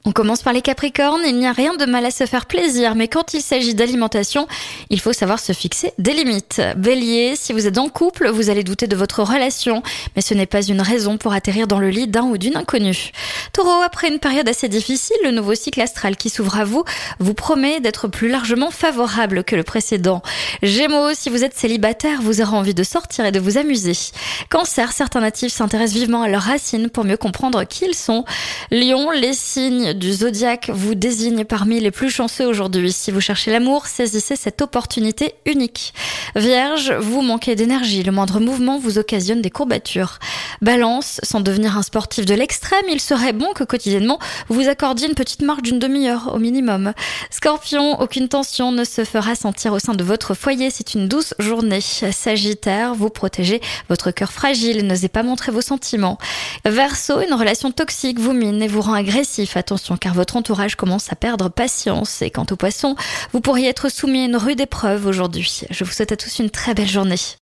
On commence par les Capricornes, il n'y a rien de mal à se faire plaisir, mais quand il s'agit d'alimentation, il faut savoir se fixer des limites. Bélier, si vous êtes en couple, vous allez douter de votre relation, mais ce n'est pas une raison pour atterrir dans le lit d'un ou d'une inconnue. Taureau, après une période assez difficile, le nouveau cycle astral qui s'ouvre à vous promet d'être plus largement favorable que le précédent. Gémeaux, si vous êtes célibataire, vous aurez envie de sortir et de vous amuser. Cancer, certains natifs s'intéressent vivement à leurs racines pour mieux comprendre qui ils sont. Lion, les signes du zodiaque vous désignent parmi les plus chanceux aujourd'hui. Si vous cherchez l'amour, saisissez cette opportunité unique. Vierge, vous manquez d'énergie, le moindre mouvement vous occasionne des courbatures. Balance, sans devenir un sportif de l'extrême, il serait bon que quotidiennement vous vous accordiez une petite marche d'une demi-heure au minimum. Scorpion, aucune tension ne se fera sentir au sein de votre foyer, c'est une douce journée. Sagittaire, vous protégez votre cœur fragile, n'osez pas montrer vos sentiments. Verseau, une relation toxique vous mine et vous rend agressif, attention car votre entourage commence à perdre patience. Et quant aux poissons, vous pourriez être soumis à une rude épreuve aujourd'hui. Je vous souhaite à tous une très belle journée.